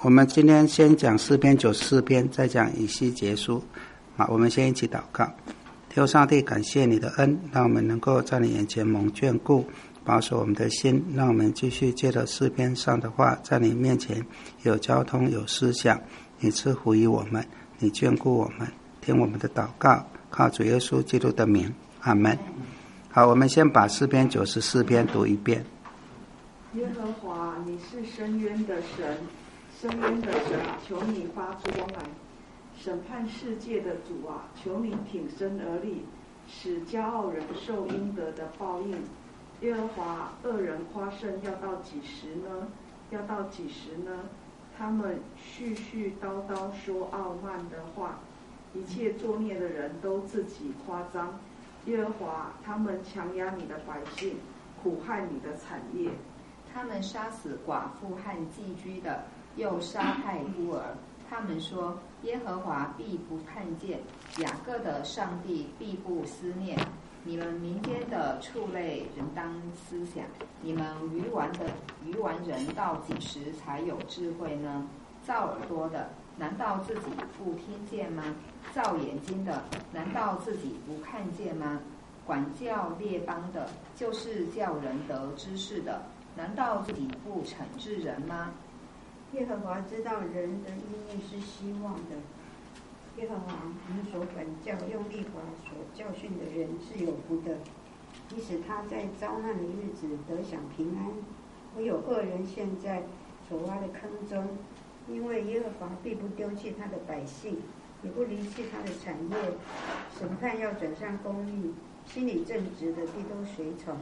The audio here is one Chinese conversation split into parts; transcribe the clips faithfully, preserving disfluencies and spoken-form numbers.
我们今天先讲诗篇九十四篇，再讲以西结书。好，我们先一起祷告。天父上帝，感谢你的恩，让我们能够在你眼前蒙眷顾，保守我们的心，让我们继续借着诗篇上的话，在你面前有交通有思想。你赐福于我们，你眷顾我们，听我们的祷告，靠主耶稣基督的名，阿们。好，我们先把诗篇九十四篇读一遍。 耶和华，你是深渊的神，深渊的神，求你发出光来。审判世界的主啊，求你挺身而立，使骄傲人受应得的报应。耶和华，恶人夸胜要到几时呢？要到几时呢？他们絮絮叨叨说傲慢的话，一切作孽的人都自己夸张。耶和华，他们强压你的百姓，苦害你的产业。 他们杀死寡妇和寄居的，又杀害孤儿。他们说，耶和华必不看见，雅各的上帝必不思念。你们民间的畜类人当思想，你们愚顽的愚顽人到几时才有智慧呢？造耳朵的，难道自己不听见吗？造眼睛的，难道自己不看见吗？管教列邦的，就是叫人得知识的，难道自己不惩治人吗？ 耶和华知道人的意念是希望的。耶和华，你所管教、用律法所教训的人是有福的。你使他在遭难的日子得享平安。唯有恶人陷在所挖的坑中，因为耶和华必不丢弃他的百姓，也不离弃他的产业。审判要转向公义，心里正直的必都随从。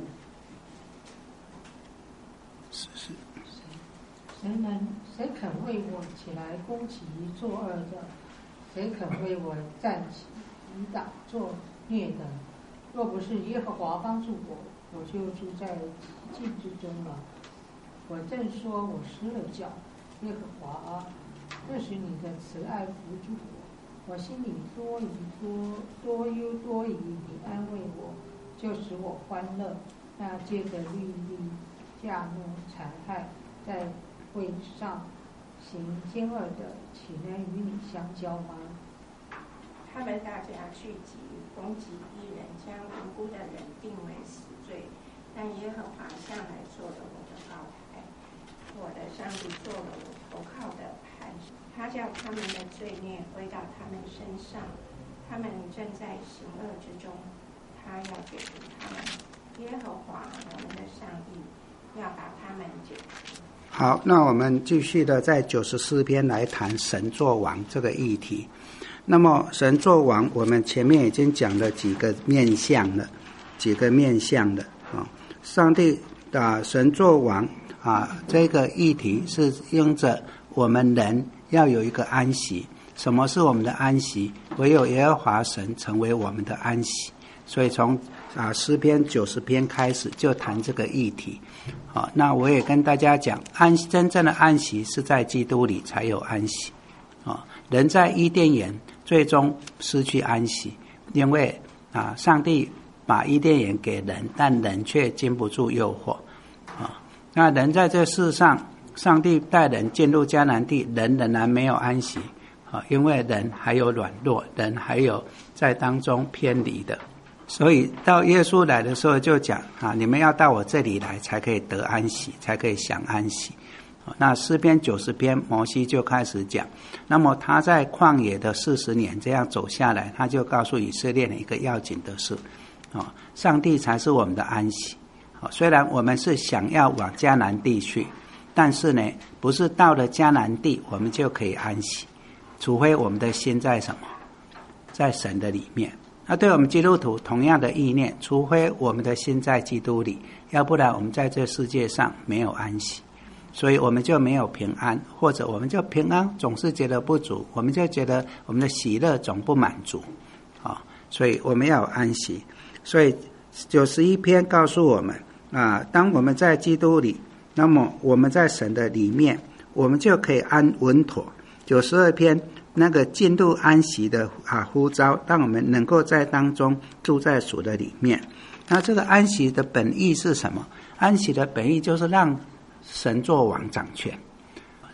是是。 谁能谁肯为我起来攻击作恶的？谁肯为我站起抵挡作孽的？若不是耶和华帮助我，我就住在寂静之中了。我正说我失了脚，耶和华啊，这时你的慈爱扶助我，我心里多疑多多忧多疑，你安慰我，就使我欢乐。那借着律例驾怒残害，在会上行奸恶的，岂能与你相交吗？ 他们大家聚集，攻击义人，将无辜的人定为死罪。但耶和华向来做了我的高台，我的上帝做了我投靠的磐石。他叫他们的罪孽归到他们身上，他们正在行恶之中，他要解除他们。耶和华我们的上帝要把他们解除。 好，那我们继续的在九十四篇来谈神作王这个议题。那么神作王，我们前面已经讲了几个面向了，几个面向的啊。上帝的神作王啊，这个议题是因着我们人要有一个安息。什么是我们的安息？唯有耶和华神成为我们的安息。所以从啊诗篇九十篇开始就谈这个议题。好，那我也跟大家讲，安真正的安息是在基督里才有安息。啊，人在伊甸园最终失去安息，因为啊上帝把伊甸园给人，但人却经不住诱惑。啊，那人在这世上，上帝带人进入迦南地，人仍然没有安息。啊，因为人还有软弱，人还有在当中偏离的。所以到耶稣来的时候就讲啊，你们要到我这里来才可以得安息，才可以享安息。那诗篇九十篇摩西就开始讲，那么他在旷野的四十年这样走下来，他就告诉以色列人一个要紧的事，上帝才是我们的安息。虽然我们是想要往迦南地去，但是呢，不是到了迦南地我们就可以安息，除非我们的心在什么，在神的里面。那对我们基督徒同样的意念，除非我们的心在基督里，要不然我们在这世界上没有安息，所以我们就没有平安，或者我们就平安总是觉得不足，我们就觉得我们的喜乐总不满足啊，所以我们要有安息。所以九十一篇告诉我们啊，当我们在基督里，那么我们在神的里面，我们就可以安稳妥。九十二篇那个进入安息的啊呼召，让我们能够在当中住在主的里面。那这个安息的本意是什么？安息的本意就是让神作王掌权，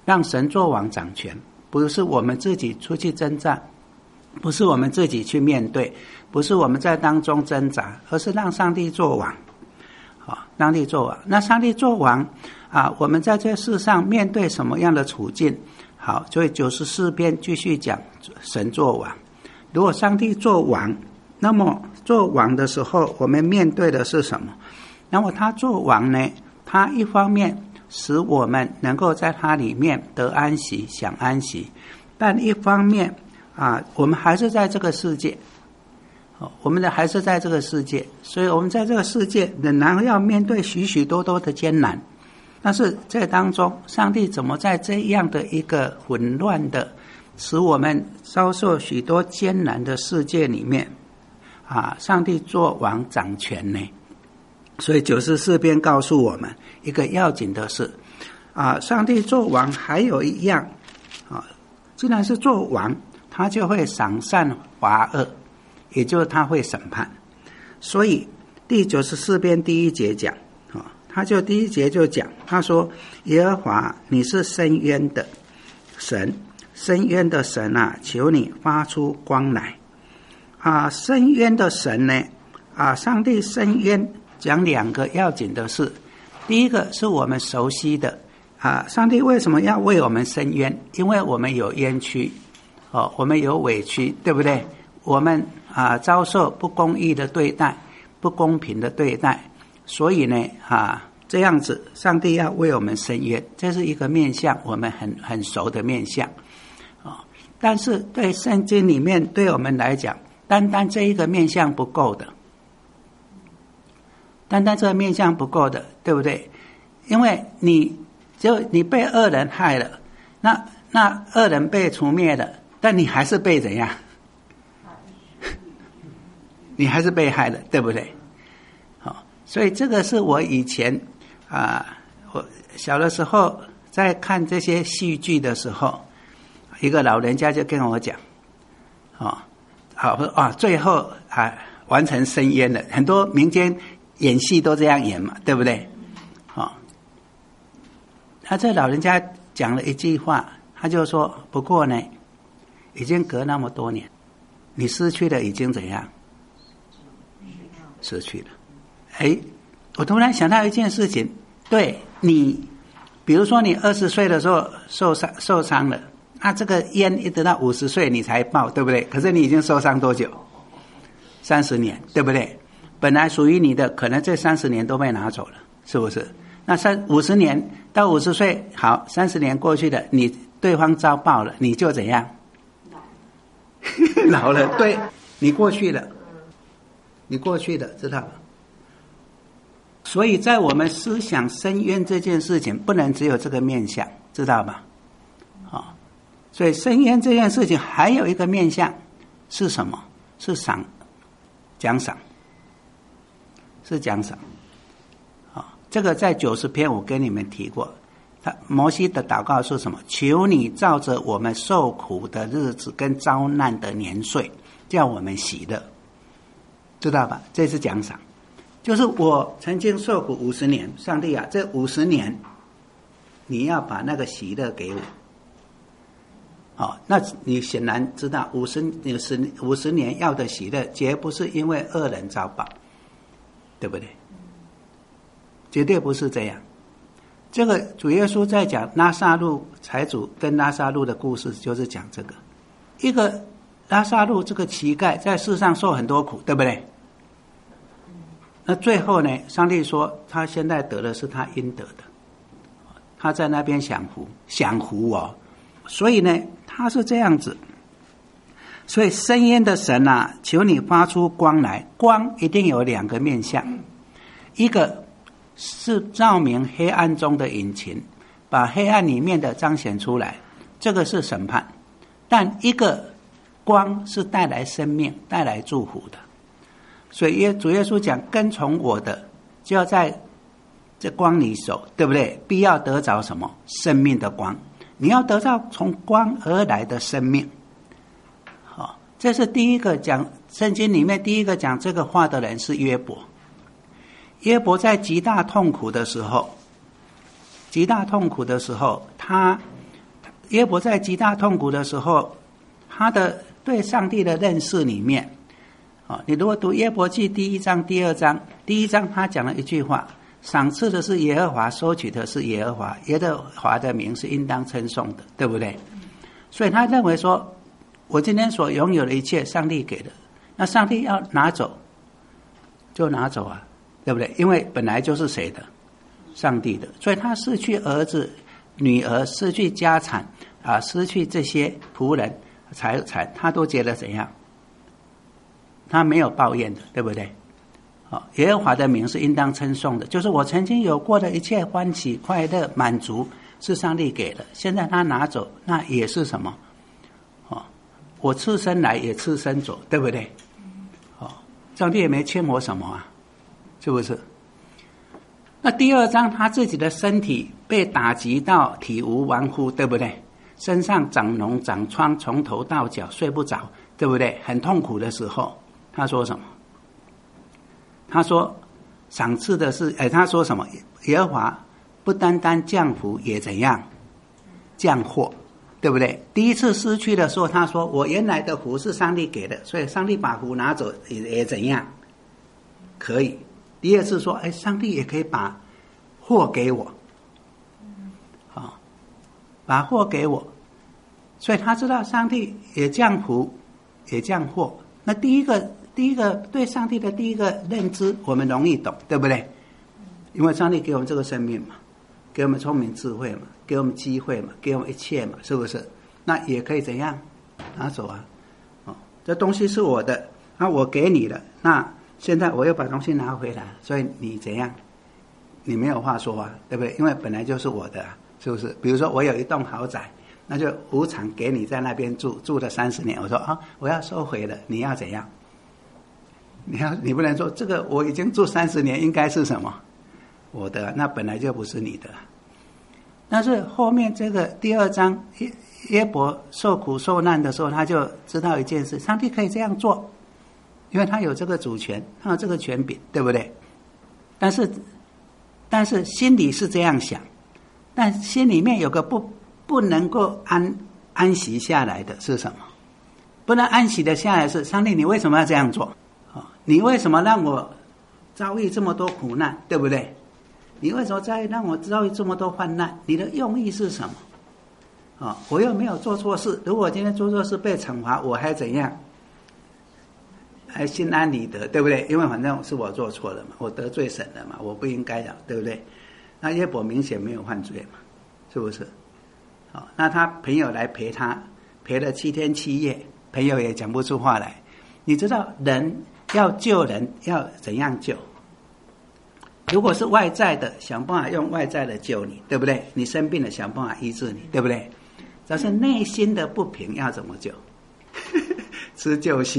让神作王掌权，不是我们自己出去征战，不是我们自己去面对，不是我们在当中挣扎，而是让上帝作王。好，上帝作王。那上帝作王啊，我们在这世上面对什么样的处境？好，所以九十四篇继续讲神作王。如果上帝作王，那么作王的时候，我们面对的是什么？那么他作王呢，他一方面使我们能够在他里面得安息，享安息，但一方面啊，我们还是在这个世界，我们的还是在这个世界，所以我们在这个世界仍然要面对许许多多的艰难。但是在当中，上帝怎么在这样的一个混乱的使我们遭受许多艰难的世界里面啊，上帝作王掌权呢？所以九十四篇告诉我们一个要紧的事啊，上帝作王还有一样啊，既然是作王，他就会赏善罚恶，也就是他会审判。所以第九十四篇第一节讲啊，他就第一节就讲，他说耶和华你是深渊的神，深渊的神啊，求你发出光来啊！深渊的神呢啊，上帝深渊讲两个要紧的事。第一个是我们熟悉的啊，上帝为什么要为我们伸冤？因为我们有冤屈哦，我们有委屈，对不对？我们啊遭受不公义的对待，不公平的对待，所以呢啊这样子，上帝要为我们伸冤，这是一个面向，我们很很熟的面向啊。但是对圣经里面，对我们来讲，单单这一个面向不够的。单单这个面向不够的，对不对？因为你就你被恶人害了，那那恶人被除灭了，但你还是被怎样？你还是被害了，对不对？好，所以这个是我以前啊，我小的时候在看这些戏剧的时候，一个老人家就跟我讲，哦，好啊，最后啊完成申冤了，很多民间演戏都这样演嘛，对不对？哦，他这老人家讲了一句话，他就说：不过呢，已经隔那么多年，你失去了已经怎样？失去了。哎，我突然想到一件事情，对你，比如说你二十岁的时候受伤受伤了，那这个烟一直到五十岁你才报，对不对？可是你已经受伤多久？三十年，对不对？本来属于你的，可能这三十年都被拿走了，是不是？那三五十年到五十岁，好，三十年过去了，你对方遭报了，你就怎样？老了，对，你过去了，你过去了，知道吗？所以在我们思想申冤这件事情，不能只有这个面向，知道吗？好、哦，所以申冤这件事情还有一个面向是什么？是赏，奖赏。是奖赏，啊、哦，这个在九十篇我跟你们提过。他摩西的祷告是什么？求你照着我们受苦的日子跟遭难的年岁，叫我们喜乐，知道吧？这是奖赏，就是我曾经受苦五十年，上帝啊，这五十年，你要把那个喜乐给我。好、哦，那你显然知道，五十五十五十年要的喜乐，绝不是因为恶人遭报。对不对？绝对不是这样。这个主耶稣在讲拉撒路财主跟拉撒路的故事，就是讲这个。一个拉撒路这个乞丐在世上受很多苦，对不对？那最后呢，上帝说他现在得的是他应得的，他在那边享福，享福哦。所以呢，他是这样子。所以深渊的神啊，求你发出光来。光一定有两个面向，一个是照明黑暗中的隐情，把黑暗里面的彰显出来，这个是审判。但一个光是带来生命，带来祝福的。所以主耶稣讲，跟从我的就要在这光里走，对不对？必要得着什么？生命的光。你要得到从光而来的生命。这是第一个讲圣经里面第一个讲这个话的人是约伯。约伯在极大痛苦的时候，极大痛苦的时候，他约伯在极大痛苦的时候，他的对上帝的认识里面，哦，你如果读约伯记第一章、第二章，第一章他讲了一句话：赏赐的是耶和华，收取的是耶和华，耶和华的名是应当称颂的，对不对？所以他认为说，我今天所拥有的一切，上帝给的，那上帝要拿走，就拿走啊，对不对？因为本来就是谁的？上帝的。所以他失去儿子、女儿，失去家产啊，失去这些仆人、财产，他都觉得怎样？他没有抱怨的，对不对？哦，耶和华的名是应当称颂的，就是我曾经有过的一切欢喜、快乐、满足，是上帝给的。现在他拿走，那也是什么？哦，我赤身来也赤身走，对不对？哦，上帝也没欠我什么啊，是不是？那第二章，他自己的身体被打击到体无完肤，对不对？身上长脓长疮，从头到脚睡不着，对不对？很痛苦的时候，他说什么？他说赏赐的是，哎，他说什么？耶和华不单单降福，也怎样降祸，对不对？第一次失去的时候，他说我原来的福是上帝给的，所以上帝把福拿走也也怎样可以。第二次说，哎，上帝也可以把祸给我，好、哦，把祸给我，所以他知道上帝也降福，也降祸。那第一个。第一个对上帝的第一个认知，我们容易懂，对不对？因为上帝给我们这个生命嘛，给我们聪明智慧嘛，给我们机会嘛，给我们一切嘛，是不是？那也可以怎样拿走啊？哦，这东西是我的，那我给你了，那现在我又把东西拿回来，所以你怎样？你没有话说啊，对不对？因为本来就是我的、啊，是不是？比如说我有一栋豪宅，那就无偿给你在那边住，住了三十年，我说啊，我要收回了，你要怎样？你要你不能说这个我已经住三十年，应该是什么？我的，那本来就不是你的。但是后面这个第二章耶耶伯受苦受难的时候，他就知道一件事：上帝可以这样做，因为他有这个主权，他有这个权柄，对不对？但是，但是心里是这样想，但心里面有个不不能够安安息下来的是什么？不能安息的下来是上帝，你为什么要这样做？你为什么让我遭遇这么多苦难，对不对？你为什么在让我遭遇这么多患难？你的用意是什么？哦，我又没有做错事，如果今天做错事被惩罚，我还怎样？还心安理得，对不对？因为反正是我做错了嘛，我得罪神了嘛，我不应该的，对不对？那约伯明显没有犯罪嘛，是不是？哦，那他朋友来陪他，陪了七天七夜，朋友也讲不出话来。你知道人要救人要怎样救？如果是外在的，想办法用外在的救你，对不对？你生病了，想办法医治你，对不对？但是内心的不平要怎么救？吃救心。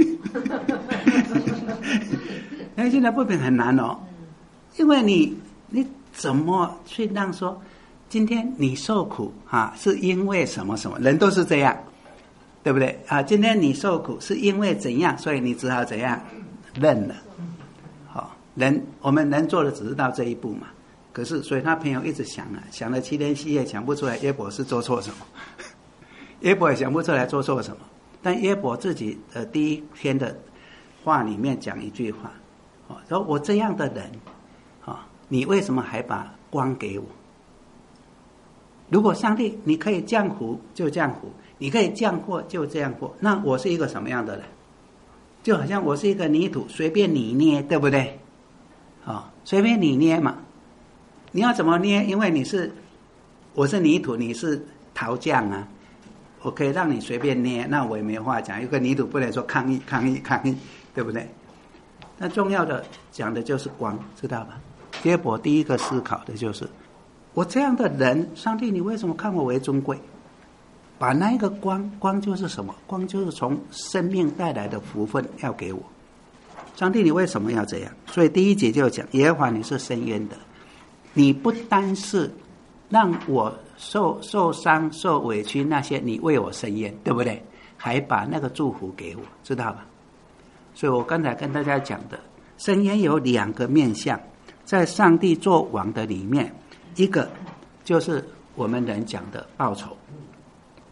内心的不平很难哦，因为你你怎么去让说，今天你受苦啊，是因为什么什么？人都是这样。对不对啊？今天你受苦是因为怎样，所以你只好怎样认了。好、哦，人我们能做的只是到这一步嘛。可是，所以他朋友一直想啊，想了七天七夜，想不出来约伯是做错什么。约伯也想不出来做错什么。但约伯自己的第一篇的话里面讲一句话，哦，说我这样的人，哦，你为什么还把光给我？如果上帝你可以降福就降福。你可以降祸就这样祸，那我是一个什么样的人？就好像我是一个泥土，随便你捏，对不对？哦，随便你捏嘛。你要怎么捏？因为你是，我是泥土，你是陶匠啊，我可以让你随便捏，那我也没话讲。有个泥土不能说抗议、抗议、抗议，对不对？那重要的讲的就是光，知道吧？约伯第一个思考的就是，我这样的人，上帝，你为什么看我为尊贵？把那一个光，光就是什么？光就是从生命带来的福分要给我。上帝，你为什么要这样？所以第一节就讲，耶和华你是伸冤的，你不单是让我受受伤、受委屈那些，你为我伸冤，对不对？还把那个祝福给我，知道吧？所以我刚才跟大家讲的，伸冤有两个面向，在上帝做王的里面，一个就是我们人讲的报酬。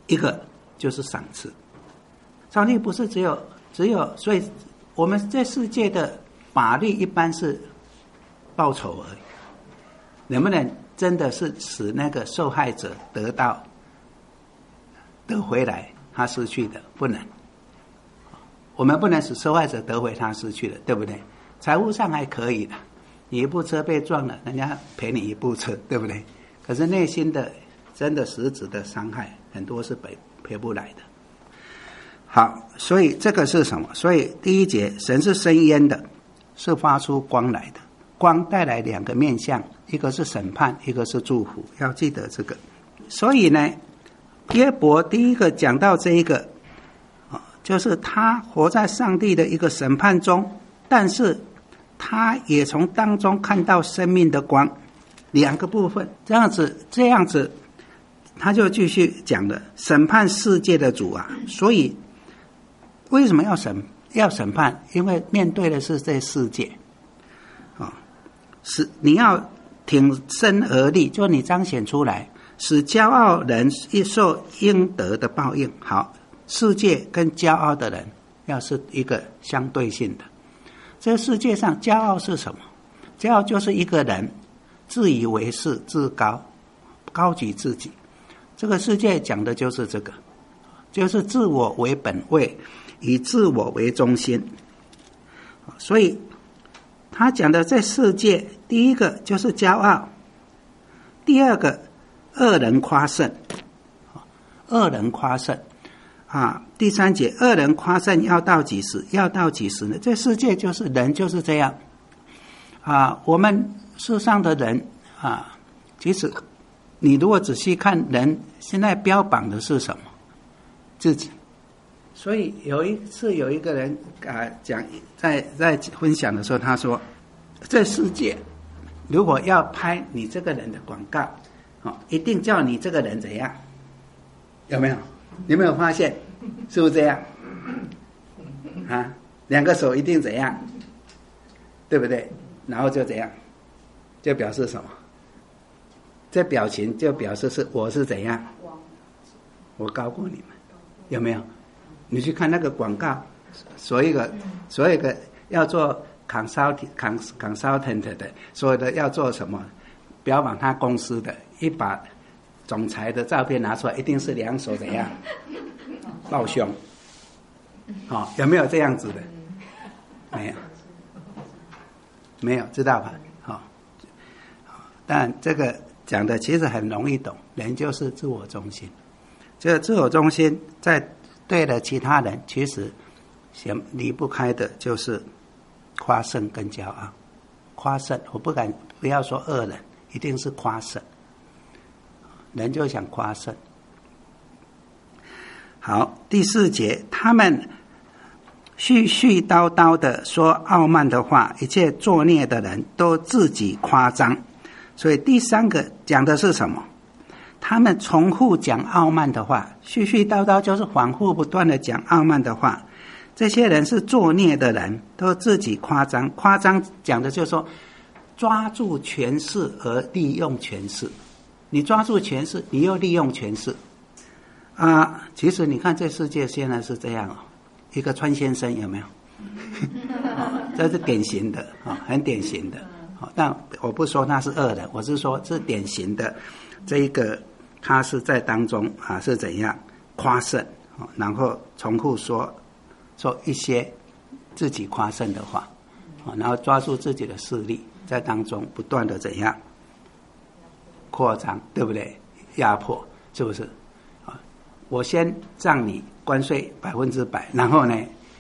一个就是赏赐。上帝不是只有只有，所以我们这世界的法律一般是报酬而已，能不能真的是使那个受害者得到得回来他失去的？不能。我们不能使受害者得回他失去的，对不对？财务上还可以的，你一部车被撞了，人家赔你一部车，对不对？可是内心的真的实质的伤害很多是赔赔不来的。好，所以这个是什么？所以第一节，神是生烟的，是发出光来的，光带来两个面向，一个是审判，一个是祝福，要记得这个。所以呢，约伯第一个讲到这一个，就是他活在上帝的一个审判中，但是他也从当中看到生命的光，两个部分，这样子，这样子，他就继续讲了，审判世界的主啊，所以为什么要审要审判？因为面对的是这世界，啊，是你要挺身而立，就你彰显出来，使骄傲人一受应得的报应。好，世界跟骄傲的人要是一个相对性的。这个世界上骄傲是什么？骄傲就是一个人自以为是、自高、高举自己。这个世界讲的就是这个，就是自我为本位，以自我为中心。所以他讲的这世界，第一个就是骄傲，第二个恶人夸胜，恶人夸胜啊。第三节，恶人夸胜要到几时？要到几时呢？这世界就是人就是这样啊。我们世上的人啊，其实你如果仔细看，人现在标榜的是什么？自己。所以有一次有一个人啊讲，在在分享的时候，他说，这世界如果要拍你这个人的广告，哦，一定叫你这个人怎样？有没有？有没有发现？是不是这样？啊，两个手一定怎样？对不对？然后就怎样？就表示什么？这表情就表示是我是怎样？我高过你们，有没有？你去看那个广告，所有的所有的要做 consultant consultant 的，所有的要做什么？标榜他公司的，一把总裁的照片拿出来，一定是两手怎样？抱胸。好、哦，有没有这样子的？没有，没有，知道吧？好、哦，但这个讲的其实很容易懂，人就是自我中心。这个自我中心在对了其他人，其实离不开的就是夸胜跟骄傲。夸胜，我不敢不要说恶人，一定是夸胜。人就想夸胜。好，第四节，他们絮絮叨叨的说傲慢的话，一切作孽的人都自己夸张。所以第三个讲的是什么？他们重复讲傲慢的话，絮絮叨叨就是反复不断的讲傲慢的话。这些人是作孽的人，都自己夸张。夸张讲的就是说，抓住权势而利用权势。你抓住权势，你又利用权势啊！其实你看这世界现在是这样哦，一个川先生有没有？哦、这是典型的啊、哦，很典型的。哦、但我不说他是恶人，我是说是典型的。这一个他是在当中啊是怎样夸胜、哦、然后重复说说一些自己夸胜的话、哦、然后抓住自己的势力，在当中不断的怎样扩张，对不对？压迫，是不是？啊，我先让你关税百分之百，然后呢，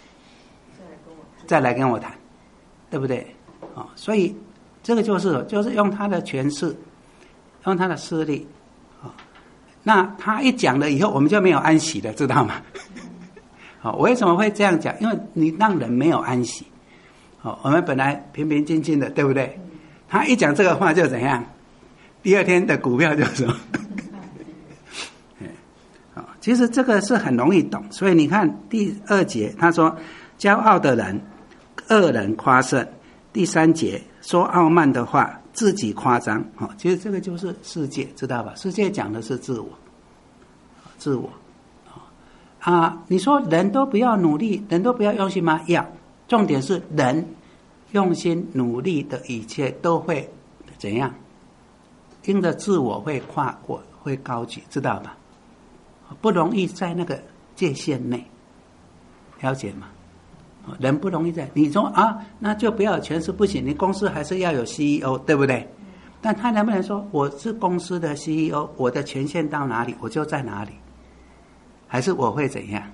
再来跟我谈，对不对？啊，所以这个就是就是用他的权势，用他的势力，啊，那他一讲了以后，我们就没有安息了，知道吗？好，我为什么会这样讲？因为你让人没有安息。好，我们本来平平静静的，对不对？他一讲这个话就怎样？第二天的股票就什么？其实这个是很容易懂，所以你看第二节他说骄傲的人恶人夸胜，第三节说傲慢的话自己夸张。其实这个就是世界，知道吧？世界讲的是自我，自我啊，你说人都不要努力，人都不要用心吗？要。重点是人用心努力的一切都会怎样？因着自我会跨过，会高举，知道吧？不容易在那个界限内，了解吗？人不容易在，你说啊，那就不要有权势不行，你公司还是要有 C E O， 对不对？但他能不能说我是公司的 C E O， 我的权限到哪里我就在哪里？还是我会怎样？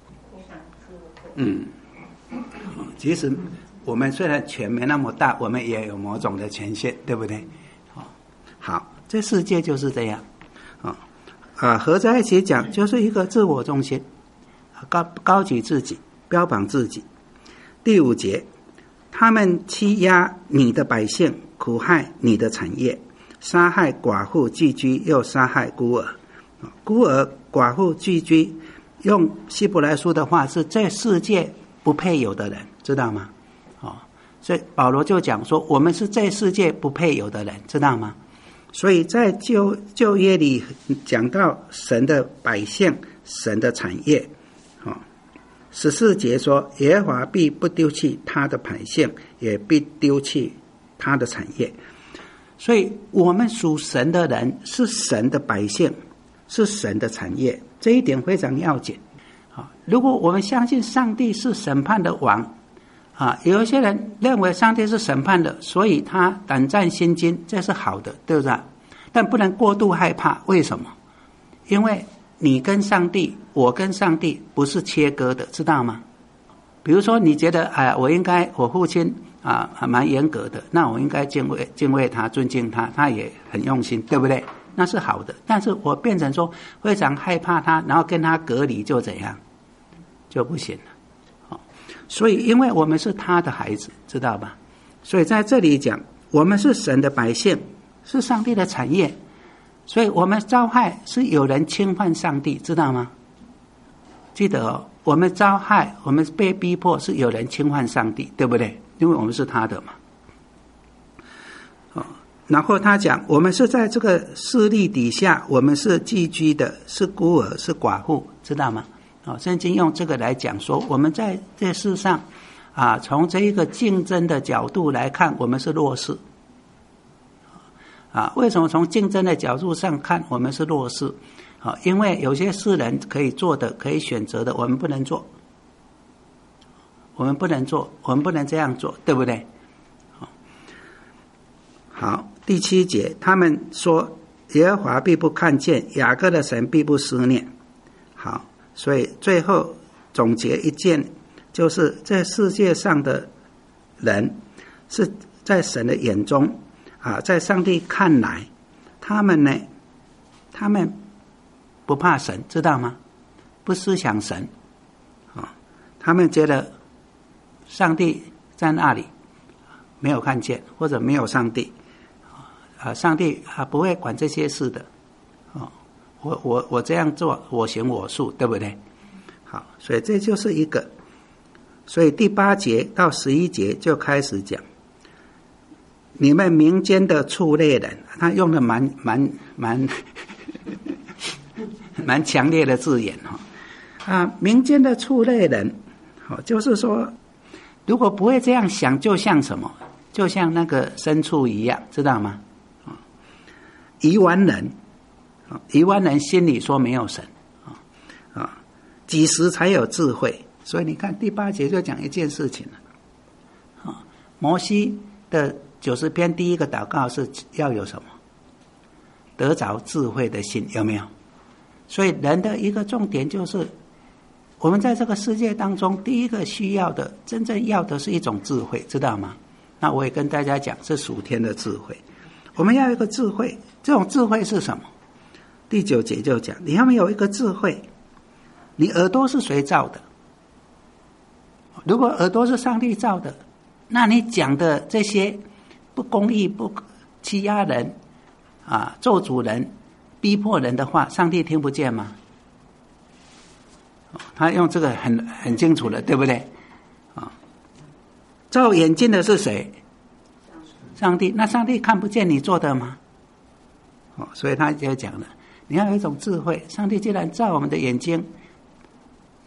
嗯，其实我们虽然权没那么大，我们也有某种的权限，对不对？好，这世界就是这样啊啊，合在一起讲就是一个自我中心，高高举自己，标榜自己。第五节，他们欺压你的百姓，苦害你的产业，杀害寡妇寄居，又杀害孤儿。孤儿寡妇寄居，用希伯来书的话是这世界不配有的人，知道吗？哦，所以保罗就讲说，我们是这世界不配有的人，知道吗？所以在旧旧约里讲到神的百姓，神的产业。哦，十四节说，耶和华必不丢弃他的百姓，也必丢弃他的产业。所以我们属神的人是神的百姓，是神的产业，这一点非常要紧。如果我们相信上帝是审判的王啊，有一些人认为上帝是审判的，所以他胆战心惊，这是好的，对不对？但不能过度害怕，为什么？因为你跟上帝，我跟上帝不是切割的，知道吗？比如说你觉得哎，我应该我父亲啊蛮严格的，那我应该敬畏敬畏他，尊敬他，他也很用心，对不对？那是好的。但是我变成说非常害怕他，然后跟他隔离，就怎样？就不行了。所以因为我们是他的孩子，知道吧？所以在这里讲，我们是神的百姓，是上帝的产业，所以我们遭害是有人侵犯上帝，知道吗？记得哦，我们遭害，我们被逼迫是有人侵犯上帝，对不对？因为我们是他的嘛。哦，然后他讲，我们是在这个势力底下，我们是寄居的，是孤儿，是寡妇，知道吗？哦，圣经用这个来讲说，我们在这世上啊，从这一个竞争的角度来看，我们是弱势啊。为什么从竞争的角度上看我们是弱势啊？因为有些世人可以做的，可以选择的，我们不能做，我们不能做，我们不能这样做，对不对？好，第七节，他们说耶和华必不看见，雅各的神必不思念。好，所以最后总结一件，就是这世界上的人是在神的眼中啊，在上帝看来，他们呢，他们不怕神，知道吗？不思想神啊，他们觉得上帝在那里没有看见，或者没有上帝啊，上帝啊不会管这些事的啊。我我我这样做，我行我素，对不对？好，所以这就是一个。所以第八节到十一节就开始讲，你们民间的畜类人，他用的蛮蛮蛮蛮强烈的字眼哈啊，民间的畜类人，好，就是说，如果不会这样想，就像什么？就像那个牲畜一样，知道吗？愚顽人。愚顽人心里说没有神啊啊，几时才有智慧？所以你看第八节就讲一件事情了啊。摩西的九十篇第一个祷告是要有什么？得着智慧的心，有没有？所以人的一个重点就是，我们在这个世界当中，第一个需要的，真正要的是一种智慧，知道吗？那我也跟大家讲，是属天的智慧。我们要有一个智慧，这种智慧是什么？第九节就讲，你要没有一个智慧，你耳朵是谁造的？如果耳朵是上帝造的，那你讲的这些不公义、不欺压人啊、咒诅人、逼迫人的话，上帝听不见吗？他用这个很很清楚了，对不对？啊，造眼睛的是谁？上帝。那上帝看不见你做的吗？哦，所以他就讲了。你要有一种智慧，上帝既然造我们的眼睛，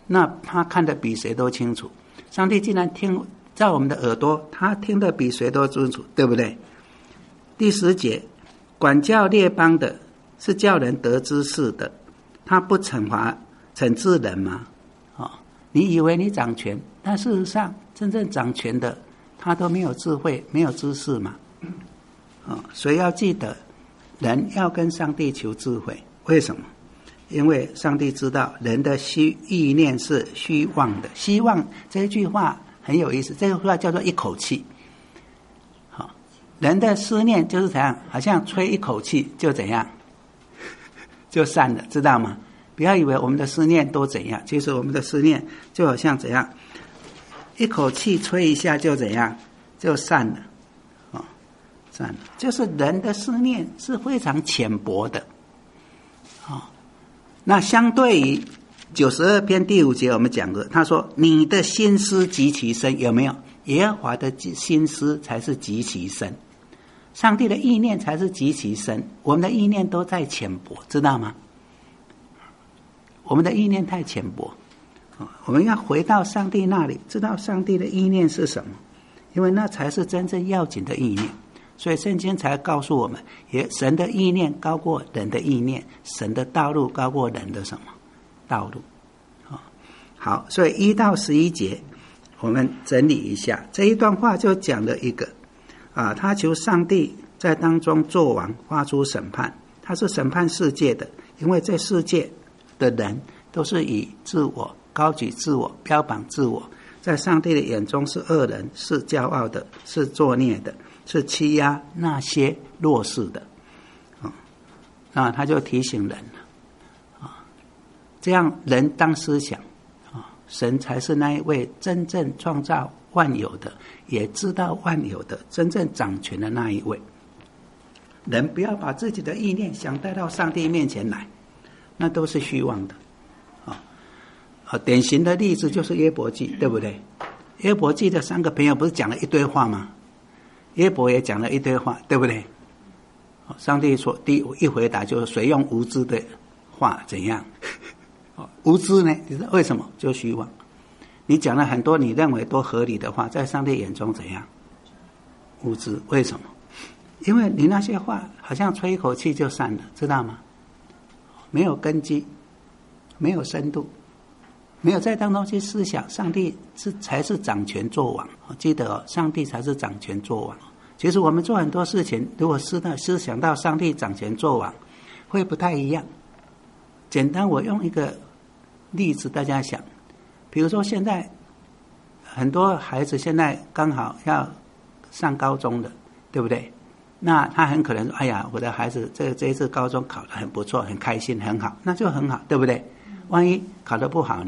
那他看得比谁都清楚。上帝既然听在我们的耳朵，他听得比谁都清楚，对不对？第十节，管教列邦的是叫人得知识的，他不惩罚惩治人吗？哦，你以为你掌权，但事实上真正掌权的他都没有智慧，没有知识嘛。哦，所以要记得人要跟上帝求智慧。为什么？因为上帝知道人的虚意念是虚妄的。希望这句话很有意思，这句话叫做一口气。好，人的思念就是怎样，好像吹一口气就怎样就散了，知道吗？不要以为我们的思念都怎样，其实我们的思念就好像怎样，一口气吹一下就怎样就散了。哦，散了，就是人的思念是非常浅薄的。哦，那相对于九十二篇第五节我们讲的，他说你的心思极其深，有没有？耶和华的心思才是极其深，上帝的意念才是极其深，我们的意念都在浅薄，知道吗？我们的意念太浅薄，我们要回到上帝那里，知道上帝的意念是什么，因为那才是真正要紧的意念。所以圣经才告诉我们，也神的意念高过人的意念，神的道路高过人的什么道路。好，所以一到十一节我们整理一下，这一段话就讲了一个啊，他求上帝在当中作王，发出审判，他是审判世界的，因为这世界的人都是以自我高举自我，标榜自我，在上帝的眼中是恶人，是骄傲的，是作孽的，是欺压那些弱势的。啊，那他就提醒人了啊，这样人当思想啊，神才是那一位真正创造万有的，也知道万有的，真正掌权的那一位。人不要把自己的意念想带到上帝面前来，那都是虚妄的。啊，啊，典型的例子就是约伯记，对不对？约伯记的三个朋友不是讲了一堆话吗？约伯也讲了一堆话，对不对？上帝说第一回答就是谁用无知的话怎样？无知呢？你知道为什么？就虚妄。你讲了很多你认为都合理的话，在上帝眼中怎样？无知。为什么？因为你那些话好像吹一口气就散了，知道吗？没有根基，没有深度，没有在当中去思想上帝是才是掌权作王。记得哦，上帝才是掌权作王。其实我们做很多事情，如果思到思想到上帝掌权作王，会不太一样。简单，我用一个例子大家想，比如说现在很多孩子现在刚好要上高中的，对不对？那他很可能说，哎呀，我的孩子这这一次高中考得很不错，很开心，很好，那就很好，对不对？万一考得不好呢？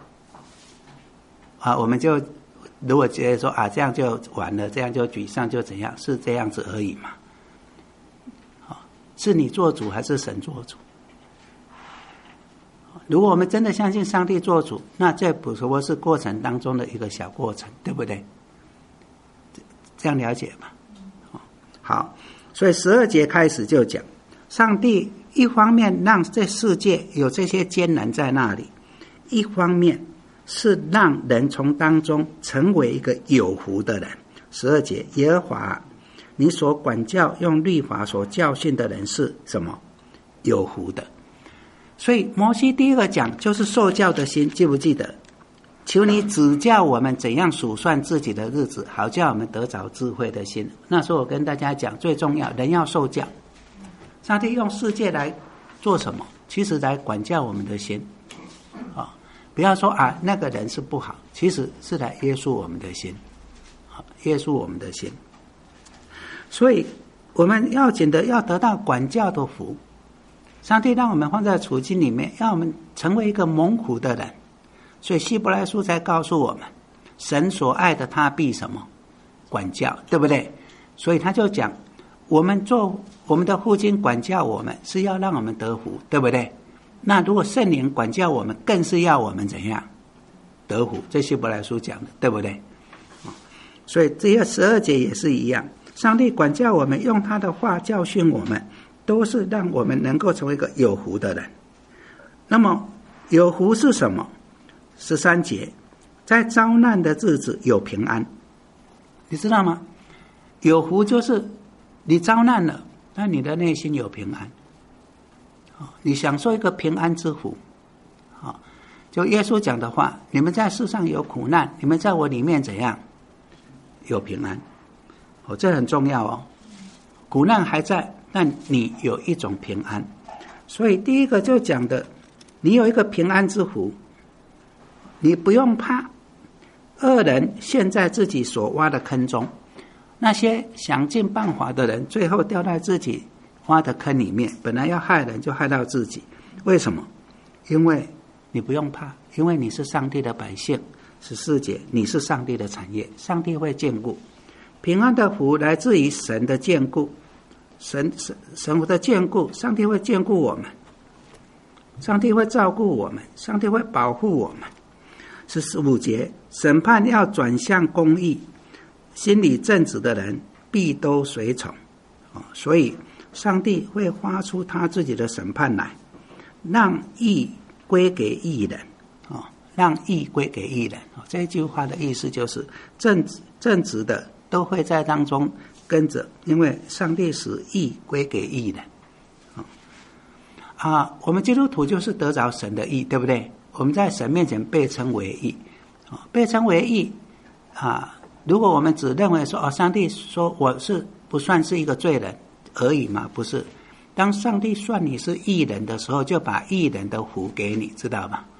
啊，我们就如果觉得说啊，这样就完了，这样就沮丧，就怎样，是这样子而已嘛。啊，是你做主还是神做主？如果我们真的相信上帝做主，那这不过是过程当中的一个小过程，对不对？这样了解吧。好，所以十二节开始就讲，上帝一方面让这世界有这些艰难在那里，一方面是让人从当中成为一个有福的人。十二节，耶和华，你所管教用律法所教训的人是什么？有福的。所以摩西第一个讲就是受教的心，记不记得？求你指教我们怎样数算自己的日子，好叫我们得着智慧的心。那时候我跟大家讲，最重要人要受教。上帝用世界来做什么？其实来管教我们的心。啊，不要说啊那个人是不好，其实是来约束我们的心，约束我们的心。所以我们要紧的要得到管教的福。上帝让我们放在处境里面，让我们成为一个蒙福的人。所以希伯来书才告诉我们，神所爱的他必什么？管教，对不对？所以他就讲，我们做我们的父亲管教我们，是要让我们得福，对不对？那如果圣灵管教我们，更是要我们怎样得福？这希伯来书讲的，对不对？所以这些十二节也是一样，上帝管教我们，用他的话教训我们，都是让我们能够成为一个有福的人。那么有福是什么？ 十三节，在遭难的日子有平安，你知道吗？有福就是你遭难了，那你的内心有平安，你享受一个平安之福。就耶稣讲的话，你们在世上有苦难，你们在我里面怎样？有平安。哦，这很重要哦。苦难还在，但你有一种平安。所以第一个就讲的，你有一个平安之福，你不用怕恶人陷在自己所挖的坑中。那些想尽办法的人，最后掉在自己挖的坑里面，本来要害人就害到自己。为什么？因为你不用怕，因为你是上帝的百姓。十四节，你是上帝的产业，上帝会眷顾。平安的福来自于神的眷顾，神神神的眷顾，上帝会眷顾我们，上帝会照顾我们，上帝会保护我们。十五节，审判要转向公义，心里正直的人必都随从。所以上帝会发出他自己的审判来，让义归给义人，让义归给义人。这一句话的意思就是正正直的都会在当中跟着，因为上帝使义归给义人。啊，我们基督徒就是得着神的义，对不对？我们在神面前被称为义，被称为义啊。如果我们只认为说，哦，上帝说我是不算是一个罪人而已嘛？不是。当上帝算你是义人的时候，就把义人的福给你，知道吧？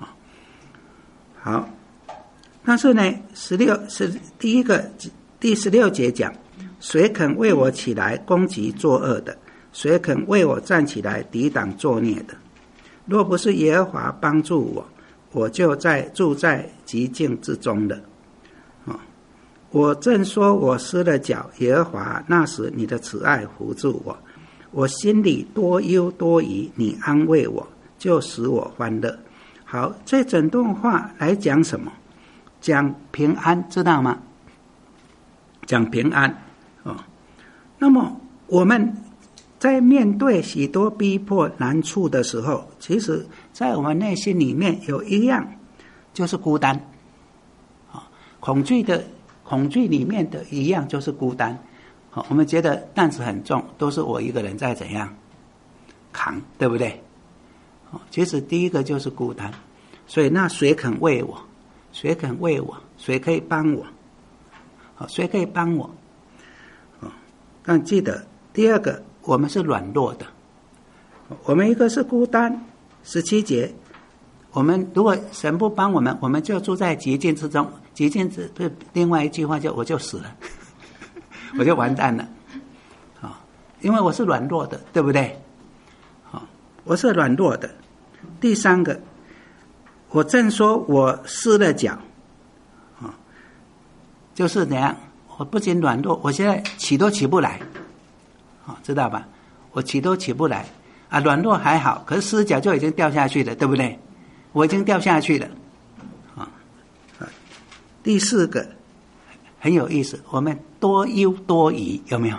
好，但是呢，十六是第一个第十六节讲，谁肯为我起来攻击作恶的？谁肯为我站起来抵挡作孽的？若不是耶和华帮助我，我就在住在极境之中了。哦，我正说我失了脚，耶和华那时你的慈爱扶助我。我心里多忧多疑，你安慰我，就使我欢乐。好，这整段话来讲什么？讲平安，知道吗？讲平安哦。那么我们在面对许多逼迫难处的时候，其实在我们内心里面有一样，就是孤单。啊，恐惧的恐惧里面的一样就是孤单。我们觉得担子很重，都是我一个人在怎样扛，对不对？其实第一个就是孤单，所以那谁肯为我？谁肯为我？谁可以帮我？谁可以帮我？但记得第二个，我们是软弱的，我们一个是孤单。十七节，我们如果神不帮我们，我们就住在极境之中。极境之另外一句话就我就死了。我就完蛋了，啊，因为我是软弱的，对不对？啊，我是软弱的。第三个，我正说我失了脚，啊，就是怎样？我不仅软弱，我现在起都起不来，啊，知道吧？我起都起不来啊，软弱还好，可是失脚就已经掉下去了，对不对？我已经掉下去了，啊，第四个。很有意思，我们多忧多疑，有没有？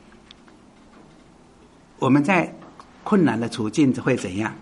我们在困难的处境会怎样？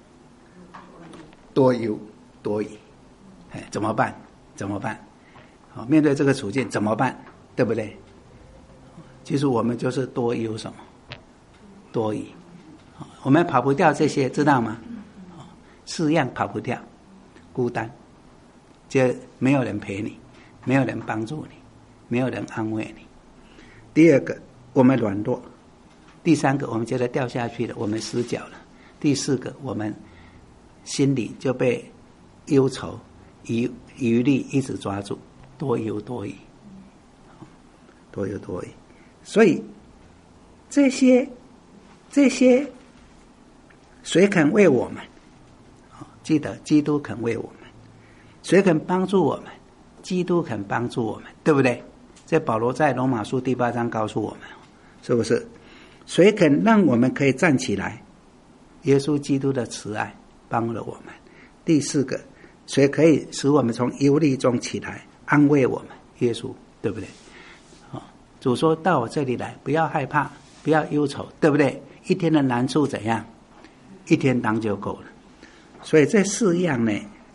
多忧多疑，哎，怎么办？怎么办？好，面对这个处境怎么办？对不对？其实我们就是多忧什么？多疑，我们跑不掉这些，知道吗？四样跑不掉，孤单，就没有人陪你，没有人帮助你。没有人安慰你。第二个，我们软弱。第三个，我们觉得掉下去了，我们失脚了。第四个，我们心里就被忧愁、疑疑虑一直抓住，多忧多疑，多忧多疑。所以这些这些，谁肯为我们？记得，基督肯为我们。谁肯帮助我们？基督肯帮助我们，对不对？这保罗在罗马书第八章告诉我们，是不是？谁肯让我们可以站起来？耶稣基督的慈爱帮了我们。第四个，谁可以使我们从忧虑中起来，安慰我们？耶稣，对不对？主说到我这里来，不要害怕，不要忧愁，对不对？一天的难处怎样？一天当就够了。所以这四样呢，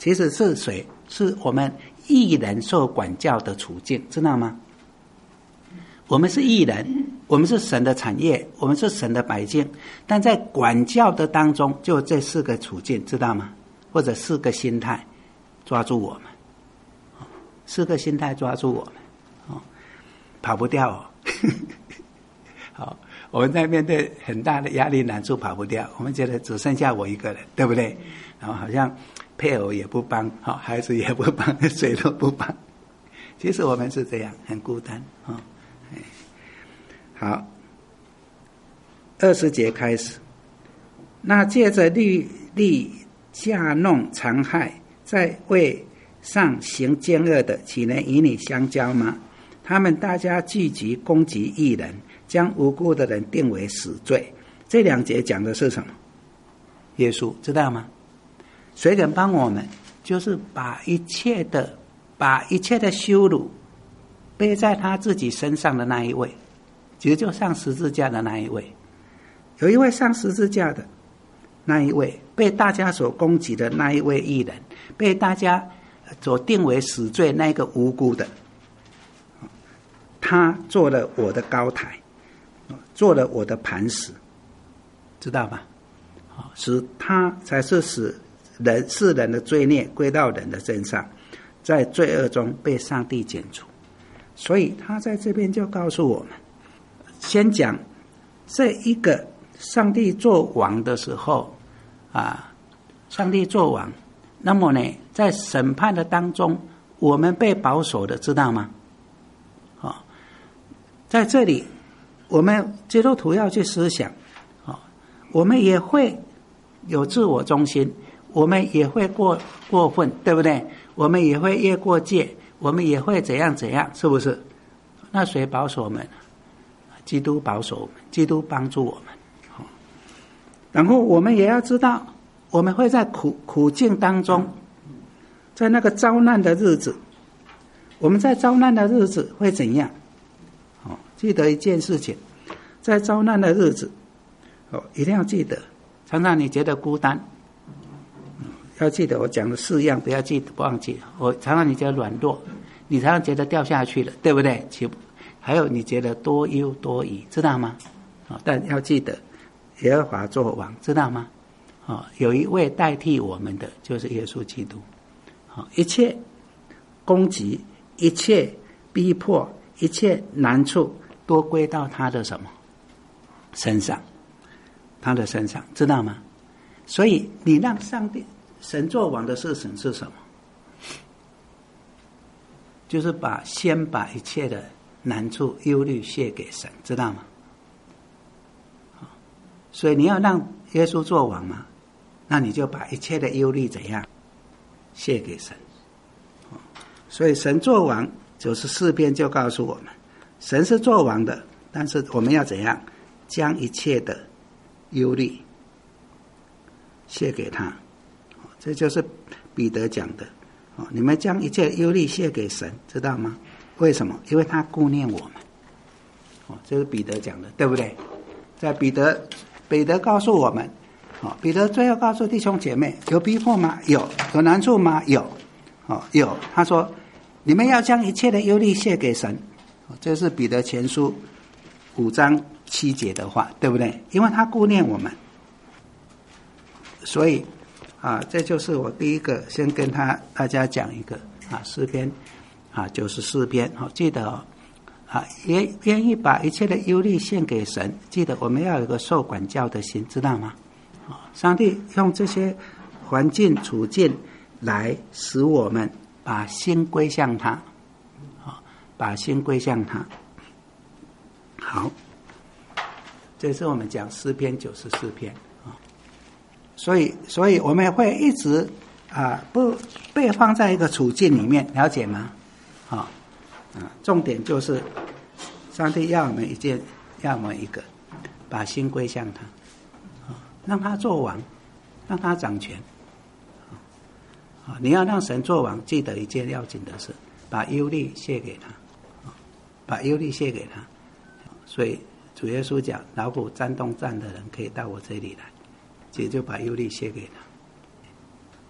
其实是谁？是我们义人受管教的处境，知道吗？我们是义人，我们是神的产业，我们是神的百姓，但在管教的当中，就这四个处境，知道吗？或者四个心态抓住我们，四个心态抓住我们，哦，跑不掉哦。好，我们在面对很大的压力难处跑不掉，我们觉得只剩下我一个人，对不对？然后好像配偶也不帮，好，孩子也不帮，谁都不帮。其实我们是这样，很孤单啊。哦，好，二十节开始。那借着律例架弄残害，在位上行奸恶的，岂能与你相交吗？他们大家聚集攻击义人，将无辜的人定为死罪。这两节讲的是什么？耶稣，知道吗？谁能帮我们？就是把一切的把一切的羞辱背在他自己身上的那一位，其实就上十字架的那一位。有一位上十字架的那一位，被大家所攻击的那一位义人，被大家所定为死罪那个无辜的，他做了我的高台，做了我的磐石，知道吧？使他才是使人世人的罪孽归到人的身上，在罪恶中被上帝剪除。所以他在这边就告诉我们，先讲这一个上帝做王的时候啊，上帝做王，那么呢，在审判的当中，我们被保守的，知道吗？哦，在这里，我们基督徒要去思想，哦，我们也会有自我中心，我们也会过过分，对不对？我们也会越过界，我们也会怎样怎样，是不是？那谁保守我们？基督保守我们，基督帮助我们。哦，然后我们也要知道，我们会在苦苦境当中，在那个遭难的日子，我们在遭难的日子会怎样？哦，记得一件事情，在遭难的日子，哦，一定要记得。常常你觉得孤单，要记得我讲的四样，不要记得不忘记。我常常你觉得软弱，你常常觉得掉下去了，对不对？还有你觉得多忧多疑，知道吗？哦，但要记得耶和华作王，知道吗？哦，有一位代替我们的，就是耶稣基督。哦，一切攻击，一切逼迫，一切难处，都归到他的什么身上？他的身上，知道吗？所以你让上帝神作王的事情是什么？就是把先把一切的难处忧虑卸给神，知道吗？所以你要让耶稣作王嘛，那你就把一切的忧虑怎样卸给神。所以神作王九十四篇就告诉我们，神是作王的，但是我们要怎样将一切的忧虑卸给他。这就是彼得讲的，你们将一切忧虑卸给神，知道吗？为什么？因为他顾念我们。这是彼得讲的，对不对？在彼得彼得告诉我们，彼得最后告诉弟兄姐妹，有逼迫吗？有。有难处吗？有。有。他说你们要将一切的忧虑卸给神。这是彼得前书五章七节的话，对不对？因为他顾念我们，所以啊，这就是我第一个先跟他大家讲一个啊诗篇啊九十四篇，好，记得哦，啊也愿意把一切的忧虑献给神，记得我们要有一个受管教的心，知道吗？啊，上帝用这些环境处境来使我们把心归向他，啊，把心归向他。好，这是我们讲诗篇九十四篇啊，所以，所以我们会一直啊不被放在一个处境里面，了解吗？啊啊，重点就是上帝要我们一件，要我们一个，把心归向他，啊，让他做王，让他掌权，啊，你要让神做王，记得一件要紧的事，把忧虑卸给他，啊，把忧虑卸给他。所以主耶稣讲，老虎沾东站的人可以到我这里来，其实就把忧虑卸给他。